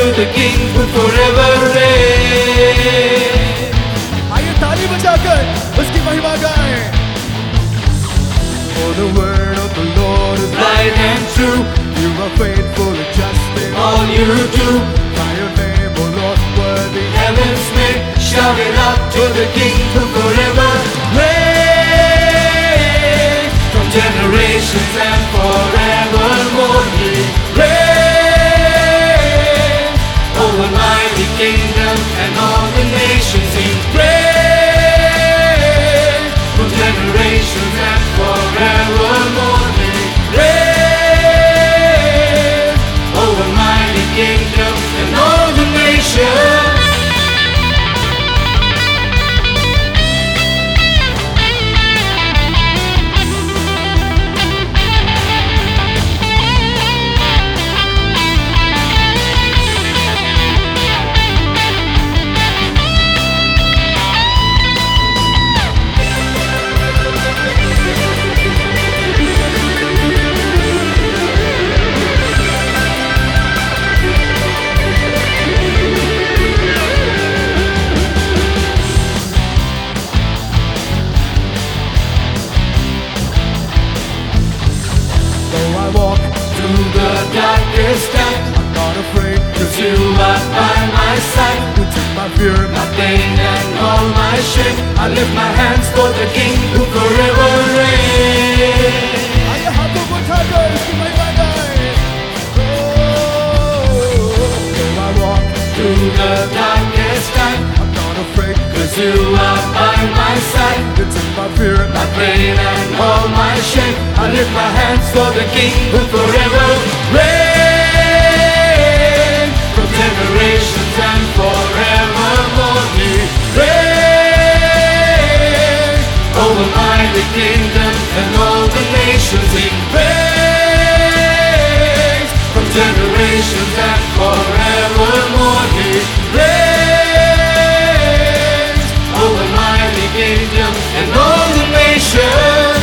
the King who forever reigns. आइए ताली बजाकर उसकी महिमा गाएं. For the word of the Lord is Right and true, You are faithful and just in all you do. By your name, O Lord, worthy. Heavens may shout it out to the King who forever reigns. From generations and forevermore He reigns. Over mighty kingdom and all the nations He reigns. From generations and forevermore He reigns. Over mighty kingdom and all the nations. Though I walk Through the darkest night, I'm not afraid, 'cause you are by my side. You took my fear, My pain and all my shame, I lift my hands for the King who forever reigns. आइए हाथों को उठाकर उसकी महिमा गाएं. Though I walk Through the darkest night, I'm not afraid, 'cause you are by my side. You took my fear, My pain and all my shame, I lift my hands for the King who forever reigns. From generations and forevermore He reigns. Over mighty kingdom and all the nations He reigns. From generations and forevermore He reigns. Over mighty kingdom and all the nations.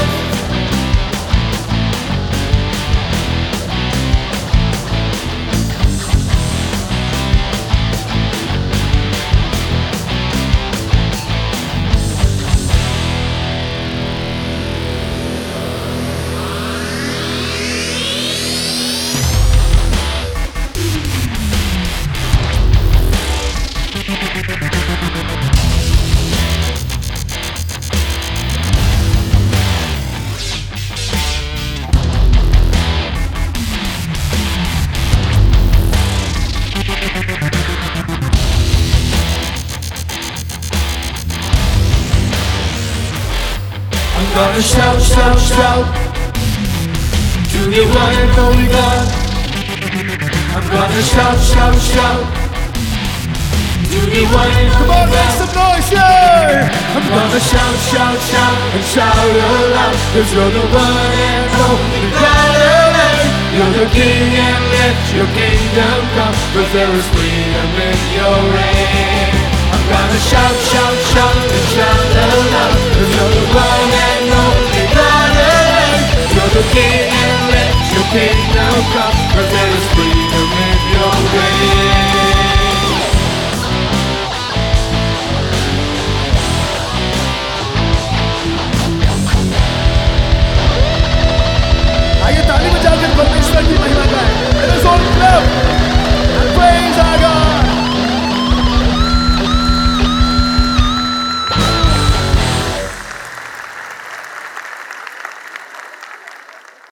I'm gonna shout, shout, shout to the one and only God. I'm gonna shout, shout, shout to the one and Come on, only make God. some noise, yeah! I'm gonna shout, shout, shout and shout aloud, 'cause you're the one and only God alive. You're the King and let your kingdom come, 'cause there is freedom in your reign. I'm gonna shout, shout,